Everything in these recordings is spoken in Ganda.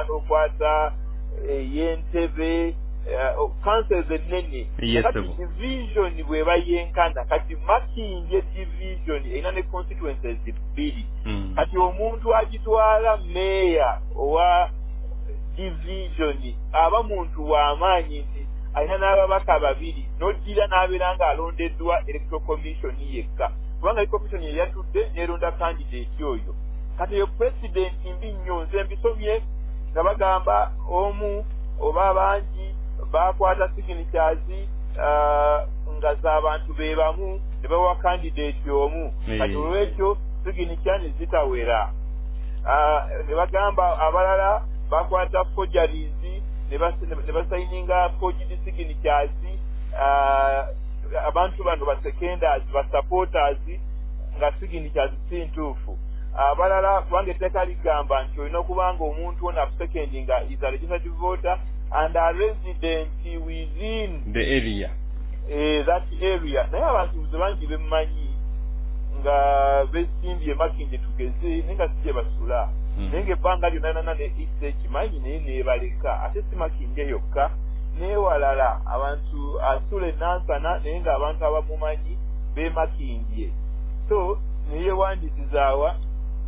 n'okwata y'Entebbe councils ennene kati division bwe bayenkana kati Makindye division erina ne constituencies bbiri kati omuntu agitwala meeya owa division aba muntu w'amaanyi nti alina n'ababaka babiri n'oddira n'abeera ng'alondeddwa electoral commission yekka kubanga electoral commission ye yatudde n'eronda candidate oyo kati eyo president mbi nnyo nze mbisomye nga bagamba omu oba abangi bakwata signatures nga z'abantu be bamu ne bawa candidate omu kati olwekyo signature zitawera ne bagamba abalala bakwata forgeries ne basayininga forged signatures abantu bano ba seconders ba supporters nga signatures si ntuufu abalala kubanga etteeka ligamba nti olina okubanga omuntu ono akusecondinga is a registered voter and a resident within the area that area naye abantu buze bangi bemmanyi nga besimbye Makindye tugeze naye nga si gye basula naye ng'ebbanga lyonna ne issa ekimanyi naye neebaleka ate si Makindye yokka neewalala abantu asula enansana naye ng'abantu abamumanyi be Makindye so neyeewandisizaawa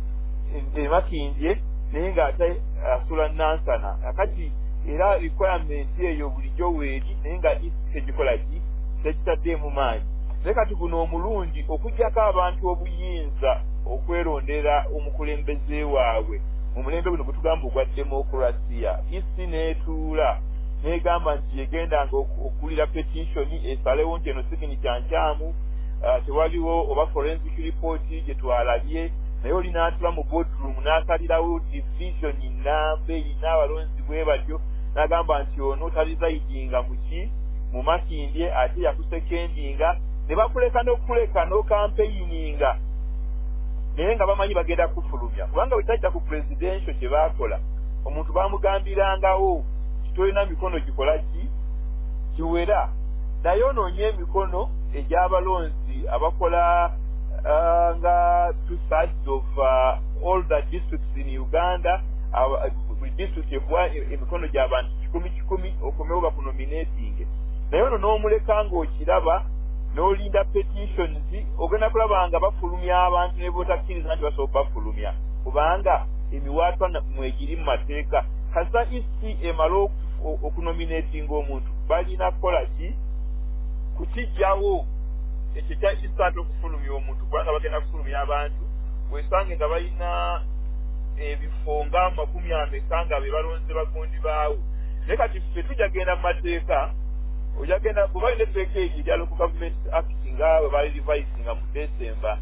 Makindye naye ng'ate asula nansana akati era requirement eyo bulijjo weeri naye nga tegikola ki tekitaddeemu maanyi naye kati guno omulundi okugyako abantu obuyinza okwerondera omukulembeze waabwe mu mulembe guno gwetugamba ogwa demokrasiya isi n'etuula n'egamba nti yegendanga okuwulira petition esalewo nti eno signature nkyamu tewaliwo oba forensic report gye twalabye naye oli n'atula mu boardroom n'asalirawo division nnamba erina abalonzi bwe batyo n'agamba nti ono talizayidinga muki mu Makindye ate yakusekendinga ne bakuleka n'okuleka n'okampeyininga naye nga bamanyi bagenda kufulumya kubanga bwe tajja ku presidential kye baakola omuntu baamugambirangawo kitolina mikono gikola ki kiwera naye onoonye emikono egy'abalonzi abakola nga two-thirds of all the districts in Uganda buli district ekuwa emikono gy'abantu 10 okomewo bakunominating naye ono n'omuleka ng'okiraba n'olinda petitions ogenda kulaba nga bafulumya abantu ne bootakkiriza nti basobola bafulumya kubanga emiwaatwa mwegiri mu mateeka kasa isi emala okunominatinga omuntu balina kukola ki kukijjawo ekyo kya isatu okufulumya omuntu kubanga bagenda kufulumya abantu weesange nga balina ebifo nga 40 nga be balonze bagundi baawo naye kati ffe tujja genda mu mateeka ojagenda bwe balina etteeka eryo erya local government act nga bwe bali revisinga mu December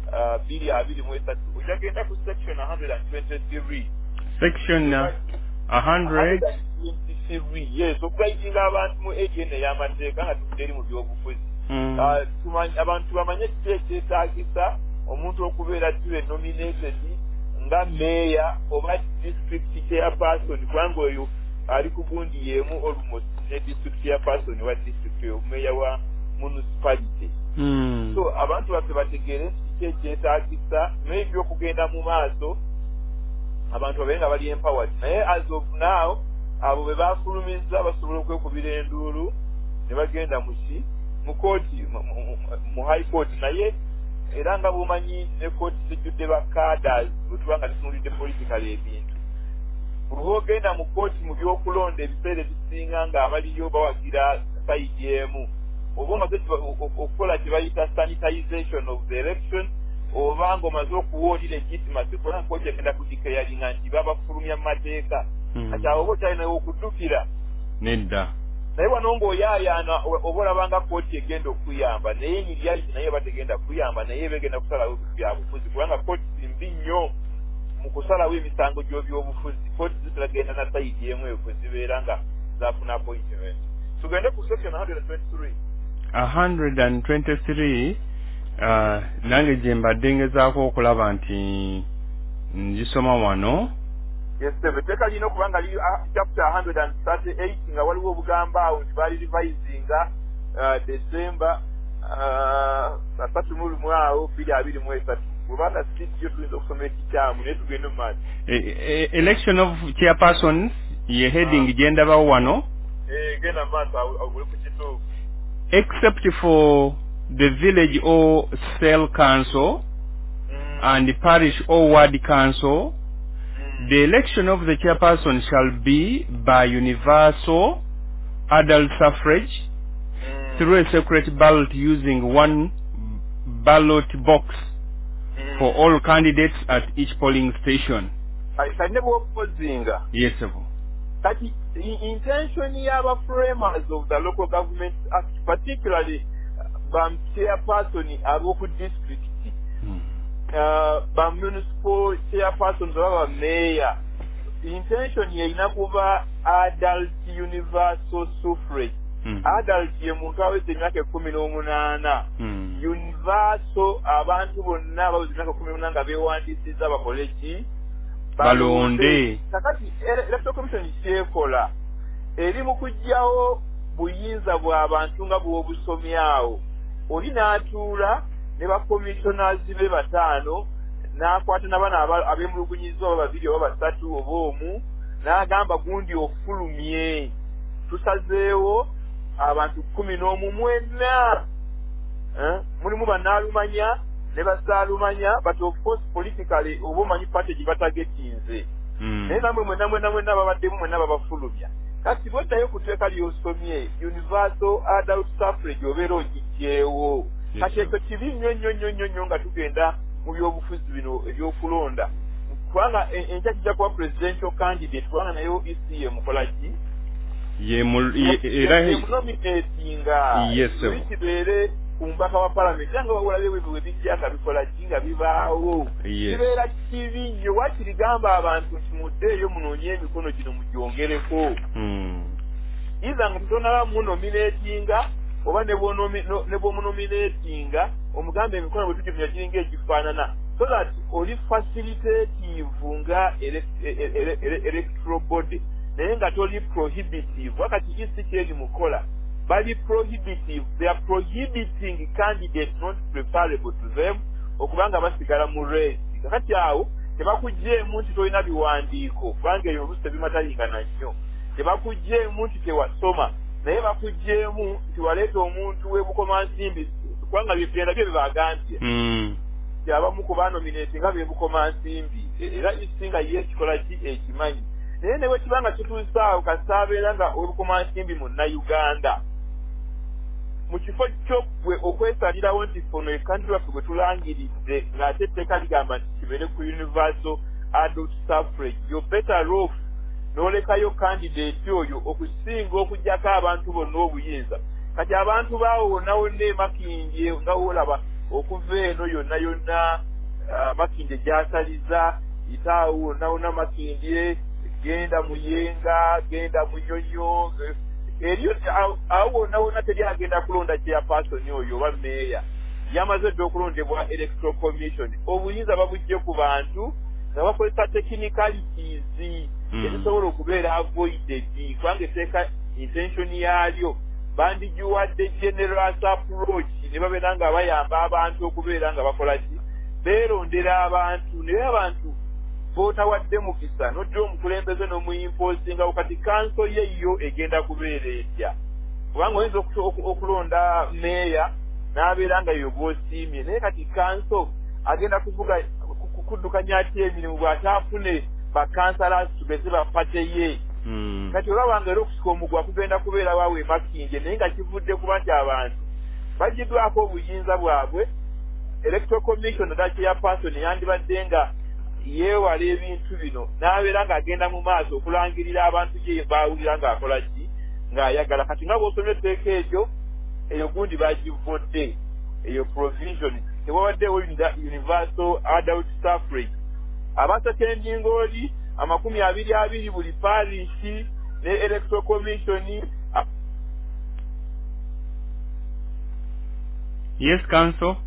2023 ojagenda ku section 123 section 123 yes okugayitinga abantu mu area ey'amateeka nga tugenda eri mu byobufuzi abantu bamanye kiki ekyetaagisa omuntu okubeera tiwe nominated nga meeya oba district chairperson kubanga oyo ali ku gundi yeemu almost ne district chairperson wa district omumeeya wa municipality so abantu baffe bategeere kiki ekyetaagisa n'ebyokugenda mu maaso abantu babe nga bali empowered naye as of now abo be bafulumiza basobola okwekubira enduulu ne bagenda mu kooti mu high court naye era nga bumanyi ne kooti zijjudde bakaders bwetubanga tutunulidde political ebintu olwogenda mu kooti mu byokulonda ebiseera ebisinga nga abaliyo bawagira sayidi emu oba omaze okukola kye bayita sanitization of the election oba ng'omaze okuwa oli legitimacy kubanga kooti egenda kudikayalinga nti babafulumya mu mateeka kati awo oba okyalinawo okuddukira nedda naye wano ng'oyaayaana oba olabanga kooti egenda okuyamba naye enyiriyaliti naye bategenda kuyamba naye begenda kusalawo ebintu byabufuzi kubanga kooti simbi nnyo mu kusalawo emisango gy'obyobufuzi kooti zitagenda na sayidi emu ekwe zibeera nga zafuna appointment tugende ku section 123 nange gye mbadde ngezaako okulaba nti ngisoma wano yes etteeka lirina okuba nga liri chapter 138 nga waliwo obugamba awo nti baali revisinga December 31 2023 kubanga sitio tuyinza okusoma ekikyamu naye tugende mu maaso. Election of chairpersons ye heading gyendabawo wano. Genda mu maaso awule ku kituufu. Except for the village or cell council and the parish or ward council, the election of the chairperson shall be by universal adult suffrage through a secret ballot using one ballot box for all candidates at each polling station. Yes, sir. That the intention of framers of the Local Government Act, particularly BAM chairperson at local district, BAM municipal chairperson or mayor, the intention here is adult universal suffrage. Adult yemunkawe zinake 18 universal abantu bonna bazinaka 18 nga bewandisiza bakoleki balonde. Kakati electoral commission kyekola eri mu kujjawo buyinza bw'abantu nga bw'obusomyawo oli n'atuula ne ba commissioners be bataano n'akwata n'abaana ab'emulugunyizibwa oba babiri oba basatu oba omu n'agamba gundi ofulumye tusazeewo abantu 11 mwena mulimu bannaalumanya ne basaalumanya but of course politically oba omanyi party gibatagetinze naye namwe mwena babaddemu mwena babafulumya kati bweddayo kuteeka lyosomye universal adult suffrage obeera ogijjeewo kati ekyo kibi nnyo nga tugenda mu byobufuzi bino ebyokulonda kubanga enkya kijja kuba presidential candidate kubanga nayo ECA mukolaki yemunominatinga kibeere ku mubaka wa parliament nga wawulabe bwe bijjanga bikola kinga bibaawo kibeera kibi nnyo wakirigamba abantu nti muddeeyo munoonye emikono gino mugyongereko iza nga tutonala munominatinga oba ne bwomunominatinga omugambe emikono bwe tugimya giringa egifaanana so that oli facilitative nga electoral body naye nga toli prohibitive wakati isi kyeri mukola bali prohibitive. They are prohibiting candidates not preferable to them okubanga basigala mu race kakati awo tebakugjeemu nti tolina biwandiiko kubanga ebyo oluusi tebimatayingana nnyo tebakugjeemu nti tewasoma naye bakugjeemu nti waleeta omuntu w'ebukomansimbi kubanga byegenda byo bebagambye abamu ku banominati nga b'ebukomansimbi era isinga ye ekikola ki ekimanyi naye ne bwe kibanga kituusaawo kasaabeera nga olukomansimbi mu Uganda mu kifo ky'oggwe okwesalirawo nti fono ekkanti lwaffe gwe tulangiridde ng'ate etteeka ligamba nti kibeere ku universal adult suffrage you're better off n'olekayo candidate oyo okusinga okuggyako abantu bonna obuyinza kati abantu baawonawonna emakindye nga woolaba okuva eno yonna makindye gy'asaliza itaawo wonnawonna makindye genda muyenga genda munyonyo eriyo awo wonna teri agenda kulonda chairperson oyo oba meeya yamaze dde okulondebwa electoral commission obuyinza babujje ku bantu nga bakozesa technicalities ezisobola okubeera avoided kubanga etteeka intention yaalyo bandigiwadde generous approach ne babeera nga bayamba abantu okubeera nga bakola ki beerondera abantu naye abantu bootawadde mukisa nojja omukulembeze n'omuyimposinga kati kanso ye yo egenda kubeera etya kubanga oyinza okulonda meeya n'abeera nga yo gw'osiimye naye kati kanso agenda kuvuga kuddukanya ati emirimu bw'ate afune bakansalas tugeze bapate ye kati olabanga era okusika omugwa kugenda kubeera waawe makindye naye nga kivudde kuba nti abantu bagiddwako obuyinza bwabwe electoral commission nga chairperson yandibadde nga yeewala ebintu bino n'abeera ng'agenda mu maaso okulangirira abantu gye baawulira ng'akola ki ng'ayagala kati nga bw'osomye etteeka eryo eyo gundi bagivodde eyo provision tewawaddewo universal adult suffrage abasekendinga oli 20 buli parishi ne electoral commission. Yes, council.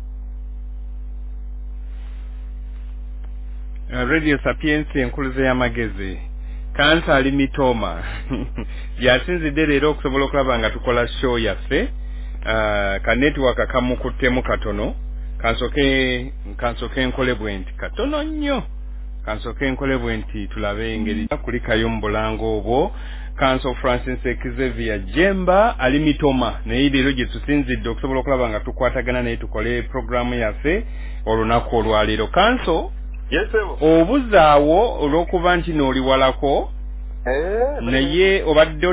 Radio Sapiensi enkuluze y'amagezi kansa ali mitoma yasinzidde leero okusobola okulaba nga tukola show yaffe ka network akamukuttemu katono kansoke nkole bwenti katono nnyo kansoke nkole bwenti tulabe engeri kuli kayombolango obwo Council Francis Xavier Jemba ali mitoma naye leero gye tusinzidde okusobola okulaba nga tukwatagana naye tukole programu yaffe olunaku olwaleero Council obuzaawo olw'okuba nti n'oli walako naye obadde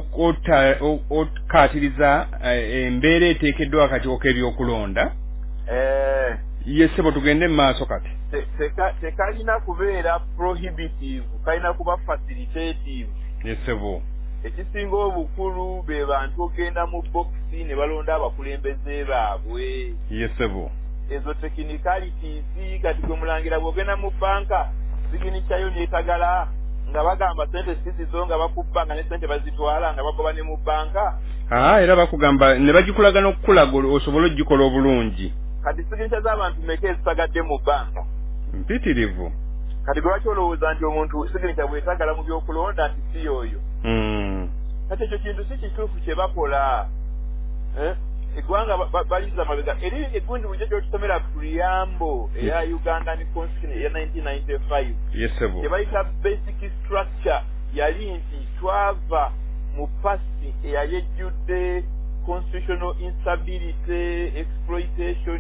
okaatiriza embeera eteekeddwa akatiko ebyokulonda yesebo tugende mu maaso kati tekalina kubeera prohibitive kalina kuba facilitative yesebo ekisinga obukulu be bantu ogenda mu bokisi ne balonda abakulembeze baabwe yesebo ezo technicalities kati gwe mulangira bw'ogenda mu banka siginikyayo neetagala nga bagamba sente sisizo nga bakubba nga ne sente bazitwala nga bagoba ne mu banka era bakugamba ne bagikulaga n'okukulaga osobola ogikola obulungi kati siginikya z'abantu meka ezitagadde mu banka mpitirivu kati gwe lwaki olowooza nti omuntu siginikya bwetagala mu byokulonda nti si yoyo kati ekyo kintu si kituufu kye bakola eggwanga baliza mabega eri egundi bulijjo gyotusomera preamble eya Ugandan Constitution eya 1995 yesebo kyebayita basic structure yali nti twava mu pasi eyali ejjudde constitutional instability exploitation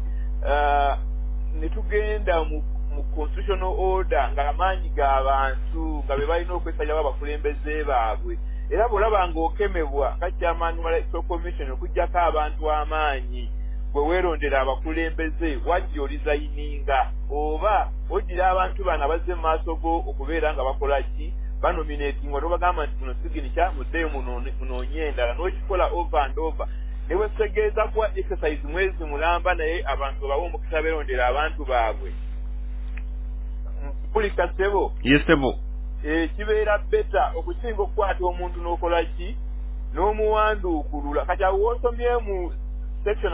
ne tugenda mu constitutional order nga amaanyi g'abantu nga be balina okwesalirawo abakulembeze baabwe era bw'olaba ng'okemebwa nga Chairman wa Electoral Commission okuggyako abantu amaanyi bwe weerondera abakulembeze wajja olizayininga oba oddira abantu bano abazze mu maaso go okubeera nga bakola ki banominatingwa tobagamba nti muno siginikya muddeyo munoonye endala n'okikola over and over ne wetegeeza kuwa exercise mwezi mulamba naye abantu bawe omukisa beerondera abantu baabwe mpulika ssebo yesebo kibeera beta okusinga okukwata omuntu n'okola ki n'omuwanduukulula kati awo wosomye mu section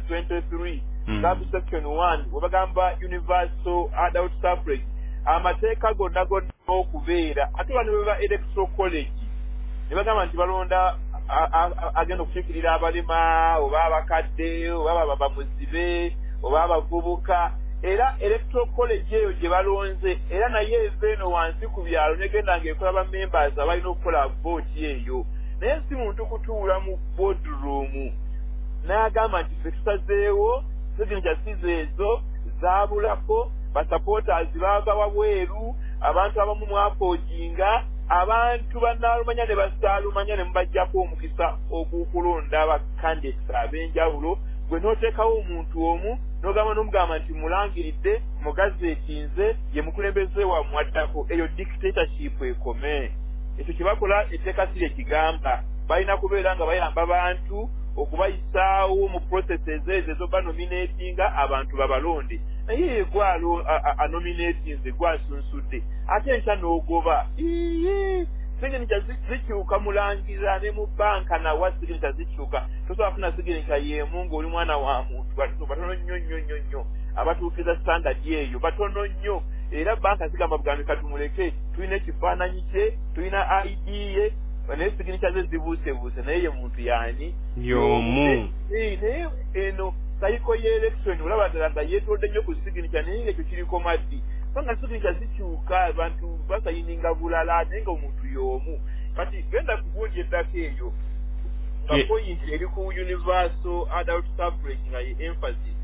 123 subsection 1 webagamba universal adult suffrage amateeka gonna okubeera ate bano beba electoral college ne bagamba nti balonda agenda okukiikirira abalema oba abakadde oba bamuzibe oba abavubuka era electoral college eyo gye balonze era naye eva eno wansi ku byalo negenda ng'ekola ba members abalina okukola vooti eyo naye si muntu kutuula mu boardroom n'agamba nti ffe tusazeewo siginikya sizo ezo zaabulako basupporters baava wabweru abantu abamu mwakoojinga abantu bannaalumanya ne basaalumanya ne mubajjako omukisa ogw'okulonda abacandidates ab'enjawulo gwe n'oteekawo omuntu omu n'ogamba n'omugamba nti mulangiridde mugazeti nze ye mukulembeze wammwe addako eyo dictatorship ekome ekyo kye bakola etteeka si ekigamba balina kubeera nga bayamba abantu okubayisaawo mu processes ezo banominatinga abantu babalonde naye gwa anominatinze gwasunsudde ate enkya n'ogoba siginikya zikyuka mulangira ne mu banka nawa siginikya zikyuka tosobola kufuna siginikya y'emu ng'oli mwana wa muntu batono nnyo nnyo nnyo nnyo abatuukiriza standard eyo batono nnyo era banka zigamba bugambi katumuleke tulina ekifaananyi kye tulina ID ye naye siginikya ze zibuusebuuse naye ye muntu yaani y'omu naye eno sayiko y'election olaba ddala nga yeetolodde nnyo ku siginikya naye ng'ekyo kiriko maddi nga siginikya zikyuka abantu basayininga bulala naye nga omuntu y'omu kati genda ku gundi eddako eyo nga point eri ku universal adult suffrage nga ye emphasis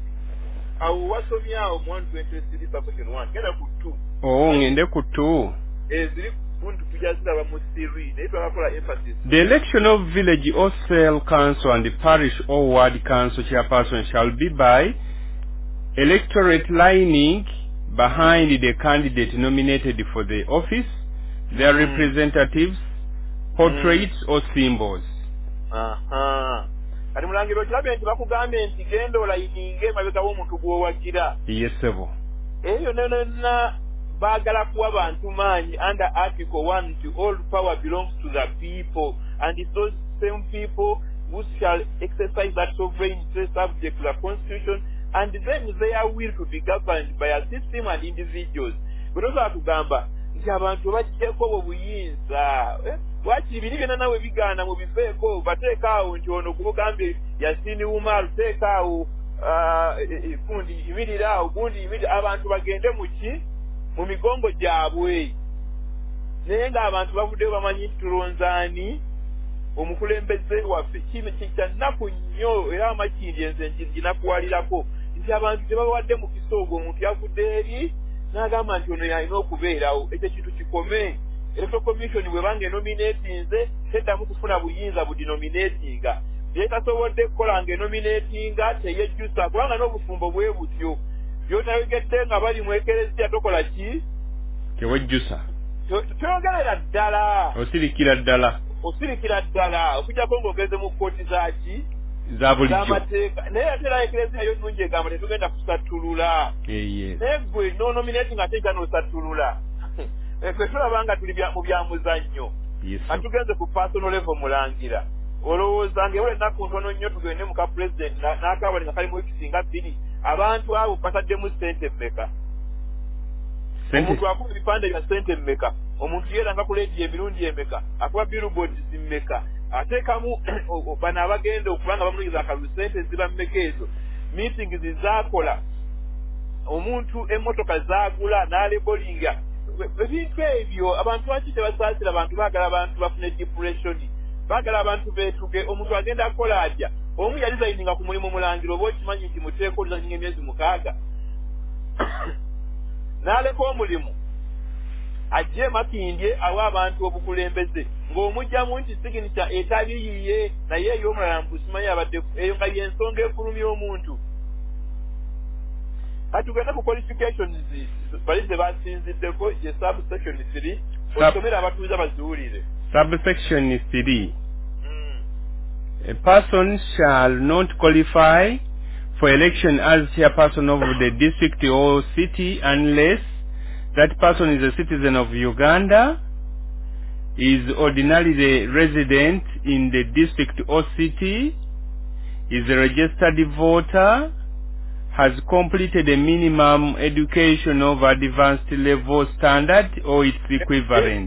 awo wasomye awo mu 123 subsection 1 genda ku 2 ngende ku 2 ziri buntu tujaziraba mu series naye twabakola emphasis. The election of village or cell council and the parish or ward council chairperson shall be by electorate lining behind the candidate nominated for the office, their representatives, portraits or symbols. Kati mulangiro kilabe nti bakugambye nti genda olayininge emabega w'omuntu gw'owagira. Yesebo. Eyo nena bagala kuwa abantu maanyi under article 1 to all power belongs to the people and it's those same people who shall exercise that sovereignty subject to the constitution and then their will to be governed by a system and individuals. Bwetoza atugamba nti abantu bajjeko obwo buyinza wakiri biri byonna nawe bigaana mu biveeko bateekaawo nti ono kumugambye Yasini Umar teekaawo gundi yimirira gundi yimirira abantu bagende mu migongo gyabwe naye ng'abantu bavuddeyo bamanyi tulonzaani omukulembeze waffe kino kyannaku nnyo era amakindi enze ginakuwalirako nti abantu tebabawadde mukisa ogwo omuntu yavudde eri n'agamba nti ono yalina okubeerawo ekyo kintu kikome electoral commission bwebanga enominatinze teddamu kufuna buyinza budinominatinga byetasobodde kukola ng'enominatinga teyejjusa kubanga n'obufumbo bwe butyo byotayogedde nga bali mu ekereziya tokola ki tewejjusa toyogerera ddala osirikira ddala okujjako ng'ogeze mu kkooti zaki za bulijjo z'amateeka naye ate era ekereziya yo nungi egamba tetugenda kusattulula naye gwe nonominating ate nja n'osattulula ffe tulaba nga tuli mu byamuzannyo atugenze ku personal level mulangira olowooza ng'ewula ennaku ntono nnyo tugende muka president n'akabali nga kalimu ekisinga bbiri abantu abo bataddemu ssente mmeka omuntu akuba ebipande bya ssente mmeka omuntu yeeranga ku leediyo emirundi emeka akuba billboards mmeka ateekamu bano abagenda okubanga bamulugiza akalulu ssente ziba mmeka ezo meeting zizaakola omuntu emmotoka zaagula n'alebolinga ebintu ebyo abantu lwaki tebasaasira abantu baagala abantu bafune depression baagala abantu beetuge omuntu agenda akola atya omu yalizayininga ku mulimu mulangiro oba okimanyi nti muteeko oluzayininga emyezi 6 n'aleka omulimu ajje makindye awa abantu obukulembeze ng'omugjamu nti signature etali yiye naye ey'omulala mpusimanyi abadde eyo nga y'ensonga efulumya omuntu katugenda ku qualifications bali ze basinziddeko ye subsection 3 osomera abatuuza baziwulire subsection 3 a person shall not qualify for election as chairperson of the district or city unless that person is a citizen of Uganda, is ordinarily resident in the district or city, is a registered voter, has completed a minimum education of advanced level standard or its equivalent.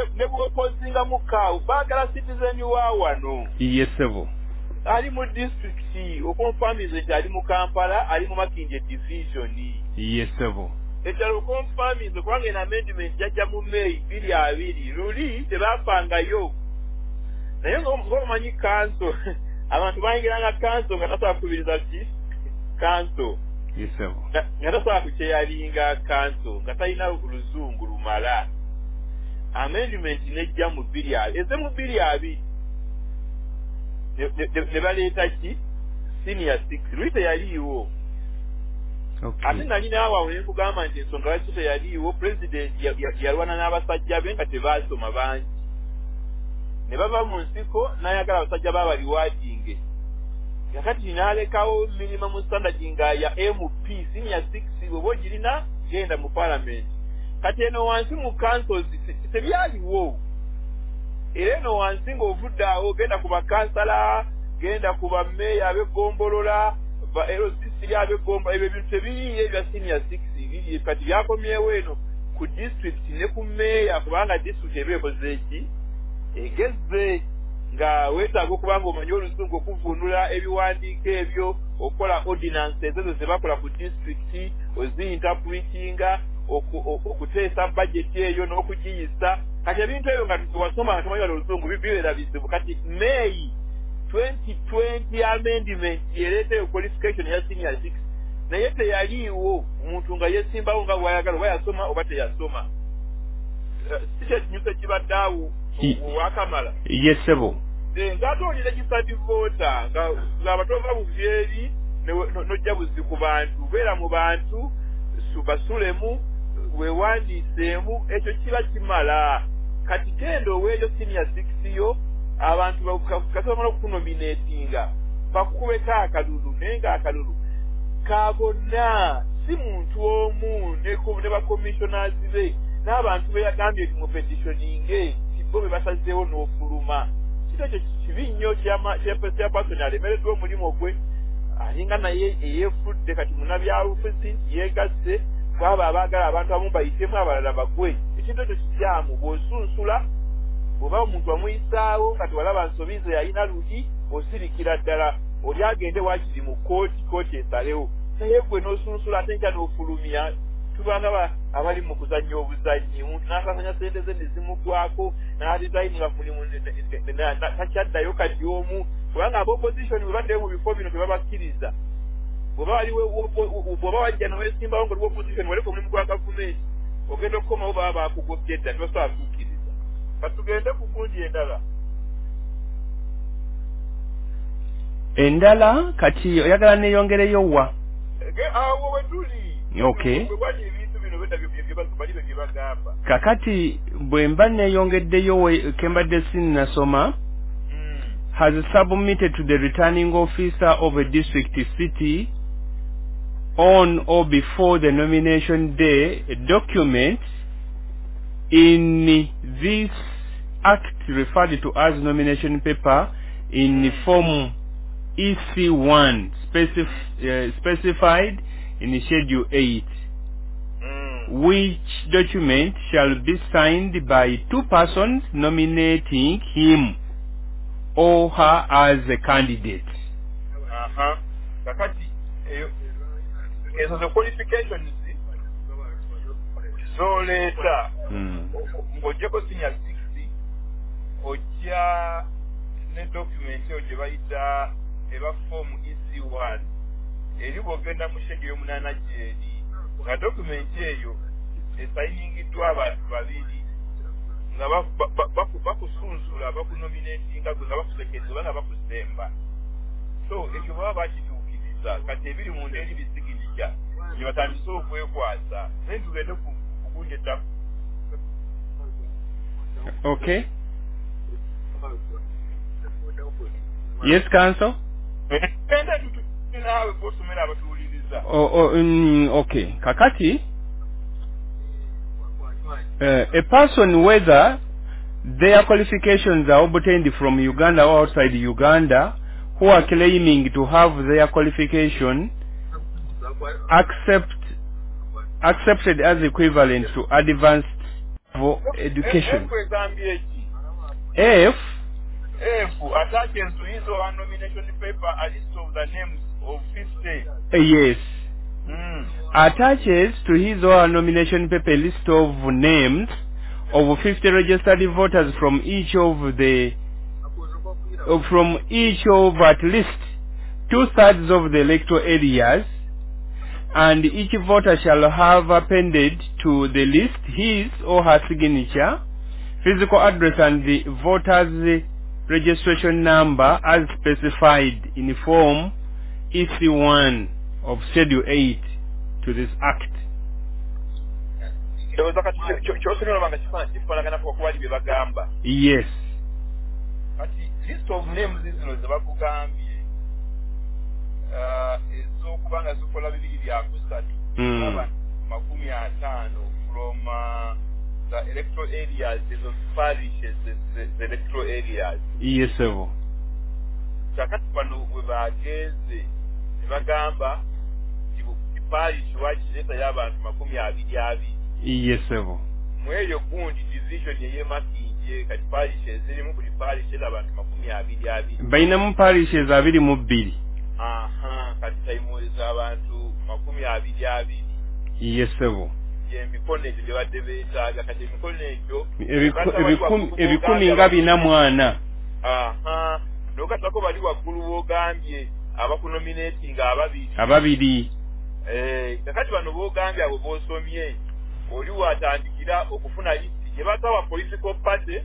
Yes, sir. Ali mu district okonfamize nti ali mu Kampala ali mu Makindye division. Yes, sir. Ekyalo okonfamize kubanga en amendment jajja mu May 2020 luli tebafangayo naye ng'omanyi kanso abantu bayingiranga kanso nga tasobola kukubiriza ki kanso. Yes, sir. Nga tasobola kukyeyalinga kanso nga talina luzungu lumala amendment nejja mu 2020 eze mu 2020 ne baleeta ki senior 6 luli teyaliiwo. Ate nali naawe ne nkugamba nti ensonga lwaki teyaliiwo president yalwana n'abasajja be nga tebaasoma bangi ne bava mu nsiko n'ayagala abasajja babaliwaadinge kakati n'alekawo minimum standard nga ya MP senior 6 bw'oba ogirina genda mu parliament kati eno wansi mu councils tebyaliwo era eno wansi ng'ovudde awo genda ku bakansala genda ku bameeya ab'eggombolola LCC ab'eggombolola ebyo ebintu tebiriyo ebya senior 6 biri kati byakomyewo eno ku district ne ku meeya kubanga district eba ekoze eki egezze nga weetaaga okubanga omanyi oluzungu okuvunula ebiwandiiko ebyo okukola ordinance ezo ze bakola ku district ozi-interpretinga okuteesa budget eyo n'okugiyisa kati ebintu ebyo nga wasoma nga tomanyi oluzungu bibeera bizibu kati May 2020 amendment yereeteyo qualification ya senior 6 naye teyaliiwo omuntu nga yesimbawo nga bwayagala oba yasoma oba teyasoma si kyekinyusa kibadde awo wakamala. Yes, sebo. Ng'ate oli legislative voter ng'abatova buvyeri n'ojja buzzi ku bantu beera mu bantu basulemu weewandiiseemu ekyo kiba kimala kati genda oweeyo senior 6 yo abantu kasomala okunominatinga bakukubeko akalulu naye ng'akalulu ka bonna si muntu omu ne bakommissioners be n'abantu beyagambye nti mu petitioninge bo be basazeewo n'ofuluma kito ekyo kibi nnyo kyapasoni alemereddwa omulimu gwe alinga naye eyeefudde kati munnabyabufuzi yeegasse kwabo abaagala abantu abamu bayitemu abalala bagwe ekintu ekyo kikyamu bw'osunsula oba omuntu amuyisaawo nga tewalaba nsobize yalina luti osirikira ddala oli agende wakiri mu kooti esalewo naye gwe n'osunsula ate nkya n'ofulumya tubanga abali mu kuzannya obuzannyi omuntu n'asasanya sente ze ne zimugwako n'adizayinira mulimu takyaddayo kati omu kubanga ab'opposition bwe baddeyo mu bifo bino tebabakkiriza bw'oba wajja nowesimbawo nga oli opposition waleka omulimu gwa gavumenti ogenda okukomawo baba bakugobye dda tibasobola kukkiriza katugende ku gundi endala endala kati oyagala neeyongereyo wa awo wetuli okay wali ebintu bino bali bye bagamba kakati bwe mba neeyongeddeyo kembadde sinnasoma has submitted to the returning officer of a district city on or before the nomination day a document in this act referred to as nomination paper in form EC1 specified in Schedule 8 which document shall be signed by two persons nominating him or her as a candidate. Kakati ezo the qualifications zoleta ng'ogyeko senior 60 ojja ne document eyo gye bayita eba form EC1 eri bw'ogenda mu schedule y'omunaana gyeri nga document eyo esayiningiddwa abantu babiri nga bakusunsula bakunominatinga gwe nga bakusekereza oba nga bakusemba so ekyo baba bakituukiriza kati ebiri munda eri bisigirija ne batandise okwekwasa naye tugende ku gundi ettaku okay yes counsel enda naawe kwosomera abatuwuliriza okay kakati a person whether their qualifications are obtained from Uganda or outside Uganda who are claiming to have their qualification accepted as equivalent to advanced level education. If attachments to his or her nomination paper a list of the names of 50. Yes. Attaches to his or her nomination paper a list of names of 50 registered voters from each of at least 2/3 of the electoral areas, and each voter shall have appended to the list his or her signature, physical address, and the voter's registration number as specified in Form EC1 of Schedule 8 to this Act. Yes. List of names zino zebakugambye ezokubanga zikola bibiri byakusatu makumi ataano from the electoral areas of parishes, the electoral areas. Yes, sir. Kakati bano bwe bageze nebagamba parish wakireta y'abantu makumi abiri. Yes, sir. Mweyo gundi division yeyemakije kati parishes zirimu buli parish abantu makumi abiri. Bainamu parishes abiri mu bbiri. Kati tayimuliza abantu makumi abiri. Yes, sir. Emikono egyo gye badde beetaaga kati emikono egyo ebikumi nga bina mwana. N'okatako bali waggulu boogambye abakunominatinga ababiri. Kakati bano boogambye abo boosomye oli watandikira okufuna listi gye batawa political party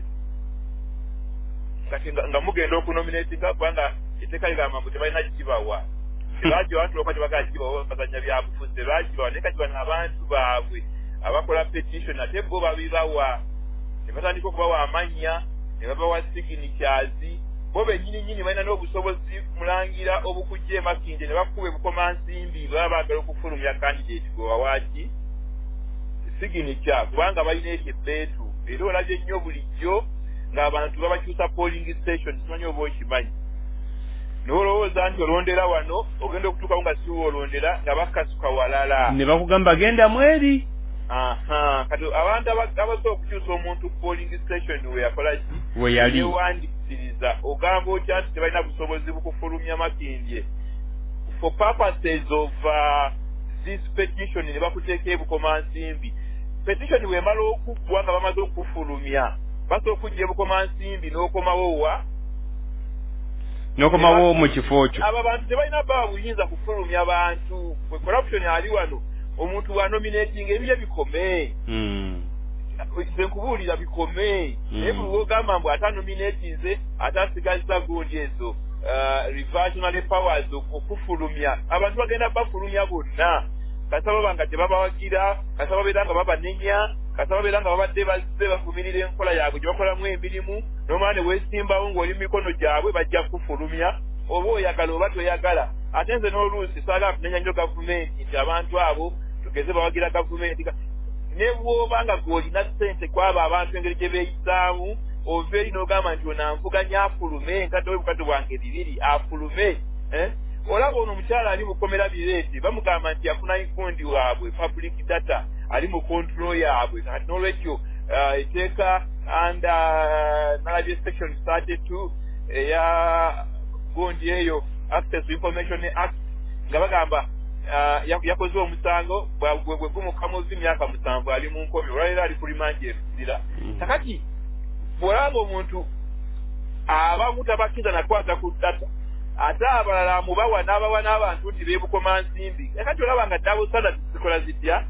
kati nga mugenda okunominatinga kubanga etteeka ligamba mbu tebalina kibawa tebagiwa abantu lokati bagagibawa bazanya byabufuzi tebagibawa naye kati bano abantu baabwe abakola petition ate bo babibawa ne batandika okubawa amannya ne babawa signatures bo bennyini balina n'obusobozi mulangira obukujja emakinde ne bakuba ebukomansimbi baba baagala okufulumya candidate gwe wawaaki signature kubanga balina ekyo ebbeetu era olabye nnyo bulijjo ng'abantu babakyusa polling station simanyi oba okimanyi n'olowooza nti olondera wano ogenda okutuukawo nga siwo olondera nga bakasuka walala ne bakugamba genda mweri kati abantu abasobola okukyusa omuntu polling station we yakola ki we yali yewandikisiriza ogamba otya nti tebalina busobozi bukufulumya makindye for purposes of this petition ne bakuteeka ebukomansimbi petition wemala okuggwa nga bamaze okufulumya basobola okujja ebukomansimbi n'okomawo mu kifo kyo abo abantu tebalina baba buyinza kufulumya bantu corruption ali wano omuntu wa nominating ebyo bikome nze nkubuulira bikome naye buli wogamba mbu atanominatinze atasigaza gundi ezo reversionary powers okufulumya abantu bagenda bafulumya bonna kasaba banga tebabawagira kasaba beera nga babanenya kasaba beera nga babadde bazze bafumirira enkola yaabwe gye bakolamu emirimu n'omwana ne weesimbawo ng'oli mu mikono gyabwe bajja kufulumya oba oyagala oba toyagala ate nze n'oluusi saagala kunenya nnyo gavumenti nti abantu abo tugeze bawagira gavumenti ne bw'oba nga gw'olina ssente kwabo abantu engeri gye beeyisaamu ova eri n'ogamba nti onanvuganya afulume nkadde obukadde bwange bibiri afulume olaba ono omukyala ali mukomera bireeti bamugamba nti yafuna infundi waabwe public data ali mu control yaabwe kati n'olwekyo eteeka nalabye section 32 eya gundi eyo access to information act nga bagamba yakoze omusango bwe gumukamuzi emyaka 7 ali mu nkomyo olwaleero ali ku rimandi eruzira kakati bw'olaba omuntu abamu tabakkiriza nakwata ku data ate abalala amubawa n'abawa n'abantu nti beebukomansimbi kakati olaba nga double standard zikola zitya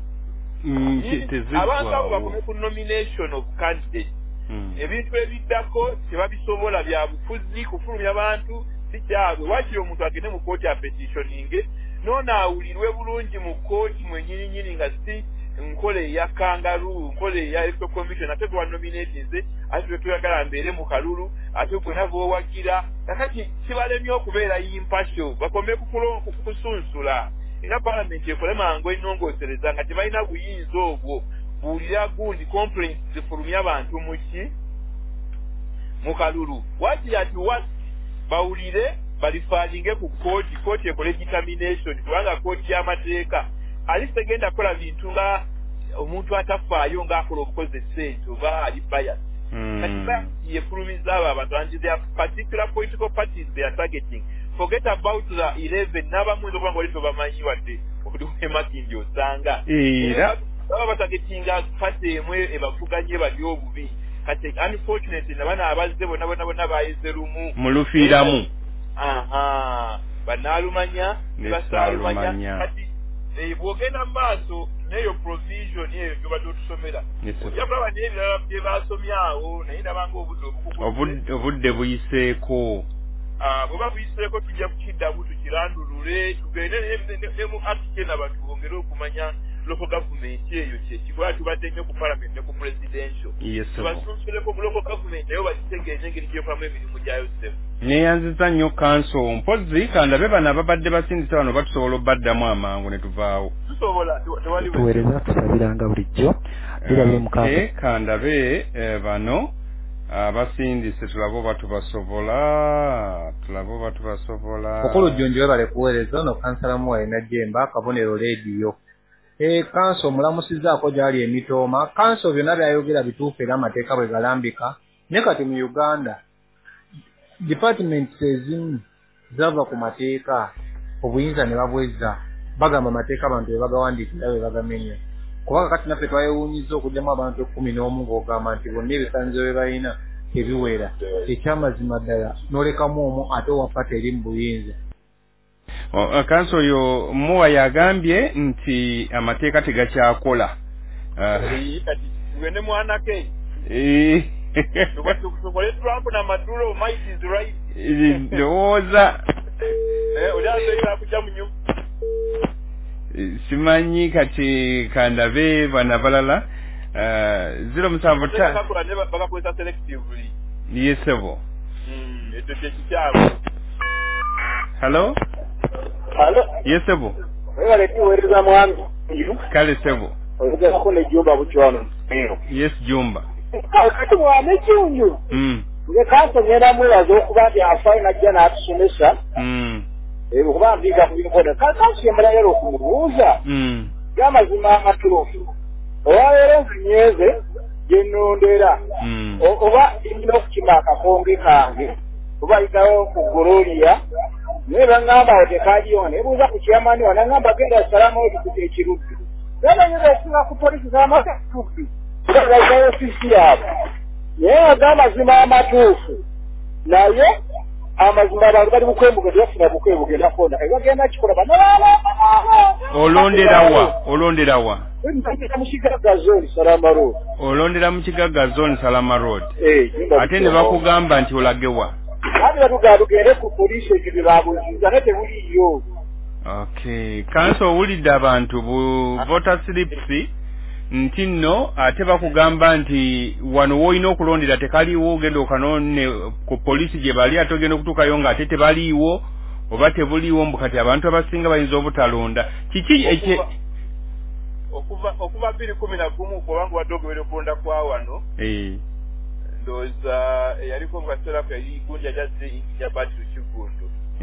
abantu abo bakome ku nomination of candidate ebintu ebiddako tebabisobola bya bufuzi kufulumya abantu si kyabwe wakiri omuntu agende mu kooti apetitioninge noonaawulirwe bulungi mu kooti mwenyininyini nga si nkola eya kangaroo nkola eya electoral commission ate gwe wanominatinze ate tuyagala mbeere mu kalulu ate gwe nava owagira kakati kibalemye okubeera impasho bakome kukusunsula era palamenti ekole mangu ennongoosereza nga tebalina buyinza obwo buulira gundi complaints zifulumya abantu muki mu kalulu wakiri ati bawulire balifaalinge ku kooti ekole determination kubanga kooti y'amateeka ali tegenda kukola bintu nga omuntu atafaayo ng'akola obukoze ssente oba ali bias kati yefulumiza abo abantu anti their particular political parties they are targeting forget about the 11 n'abamu okuba nga oli tobamanyi wadde okuduka makindi osanga baba batargetinga pati emwe ebavuganye bali obubi kati unfortunately nabana abazze bonna bayize lumu mulufiiramu banaalumanya basaalumanya kati bwogenda mu maaso n'eyo provision eyo gyobadde otusomera ojja kulaba naye ebirala bye baasomyawo naye nabanga obudde buyiseeko bweba buyiseeko tujja kukiddamu tukirandulule tugende ne mu atikena abantu bongere okumanya local government eyo kyekikola tubadde nnyo ku parliament ne ku presidential tubasunsuleko mu local government nayo bakitegeeza engeri gyekolamu emirimu gyayo semu neeyanziza nnyo kanso mpozi kandabe bano ababadde basindisa bano batusobola obbaddamu amangu ne tuvaawo tusobola tuweereza tusabiranga bulijjo birabye mukaaga kandabe bano abasindise tulabe oba tubasobola okulujjonjo webale kuweereza no kansalamu walina jemba kabonero leediyo kanso omulamusizaako gyali emitooma kanso byonna byayogera bituufu era amateeka bwe galambika naye kati mu uganda departments ezimu zava ku mateeka obuyinza ne babweza bagamba amateeka abantu bwe bagawandiikira bwe bagamenya kubanga kati naffe twayewuunyiza okugyamu abantu 11 ng'ogamba nti bonna ebisanyizo bye balina ebiwera ekyamazima ddala n'olekamu omu ate owappa teri mu buyinza kanso oyo muwa yagambye nti amateeka tegakyakola kati tugende mwanake tukole Trump na Maduro might is right ndowooza olyasoyira kujja mu nyumba simanyi kati kandabe bana balala 075 bakakwesa selectively yesebo ekyo kyekikyabo hello yesebo wale tuweereza mwami kale sebo oyogera ko ne jumba buchwano yes jumba kati mwane junju nge kanto ngenda mwebaza okuba nti afaayo najja n'atusomesa kuba mbiga ku bikoda kansi emala yero okumubuuza y'amazima amatuufu owaero nyeze yenondera oba indina okukima akakonge kange oba itawo ku Gloria naye bangamba otekaliyo nebuuza ku kyamani wanangamba genda salama oti ekiruddu nabanyeza okusinga ku polisi z'amatuufu gaitayo ofisi yaabo naye aga amazima amatuufu naye amazima abantu bali bukwembuga tebafuna bukwembuga enakona ebagenda kikola banalala olonderawa mukigaga zone Salama Road olondera mu kigaga zone Salama Road ate ne bakugamba nti olagewa ate batugende ku polisi ekyo babuziza ne tebuliyo. Okay, kanso owulidde abantu bu voter slips nti nno ate bakugamba nti wano woolina okulondera tekaliiwo ogenda okanone ku polisi gye bali ate ogenda okutuukayo nga ate tebaliiwo oba tebuliiwo mbu kati abantu abasinga bayinza obutalonda kiki ekye okuva 2011 kubanga wadde ogenda okulonda kwa wano ndowooza eyaliko mu kaseera kali gundi yajazze ya Badru Kigundu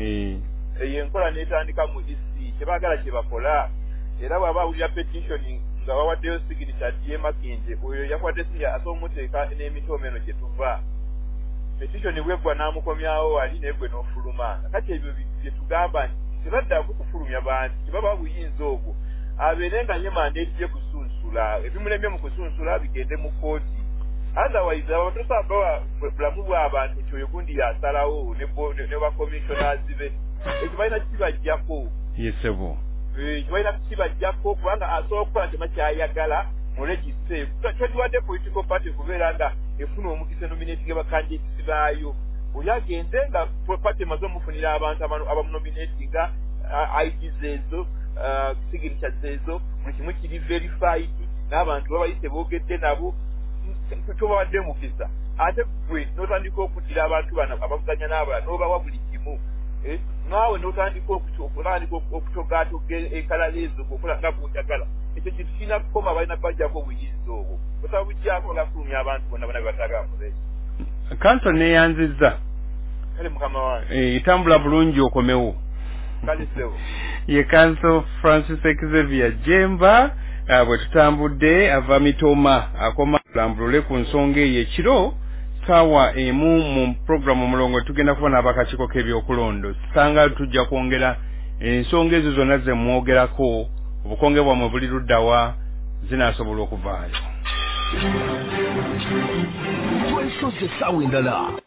eyo enkola n'etandika mu EC kyebaagala kye bakola era bw'aba awulira petition nga bawaddeyo signature ye Makinje oyo yakwadde siya asoomuteeka n'emitoomeno gye tuva petition bweggwa n'amukomyawo wali negwe n'ofuluma kati ebyo bye tugamba nti tebadda kukufulumya bantu kibaba buyinza obwo abeere nga ye mandate gye kusunsula ebimulemye mu kusunsula bigende mu kooti otherwise abatosabawa bulamu bw'abantu kyoyo gundi yasalawo ne bakommissioners be ekibalina kibajjako yesebo kibalina kibajjako kubanga asobola okukola tema kyayagala mu register kyodiwadde political party kubeera nga efuna omukisa nominating abakandidates baayo oli agende nga party emaze omufunira abantu abamunominatinga IDs ezo signatures ezo buli kimu kiri verified n'abantu babayise boogedde nabo tubawadde mukisa ate gwe n'otandika okuddira abantu bano abavuganya n'abalala n'obawa buli kimu naawe n'otandika okutogaatoga enkala ezo okola nga bw'oyagala ekyo kintu kirina kukoma balina bajjako obuyinza obwo osaba bujjako olafulumya abantu bonna bana bebatagambule kanso neeyanzizza kale mukama wange etambula bulungi okomewo kalisewo ye kanso Francis Xavier Jemba bwe tutambudde ava Mitoma akoma tulambulule ku nsonga eyo ekiro saawa emu mu programu mulongo tugenda kubona abakakiiko k'ebyokulonda sanga tujja kwongera ensonga ezo zonna ze mwogerako obukonge bwammwe buli luddawa zinaasobola okuvaayo.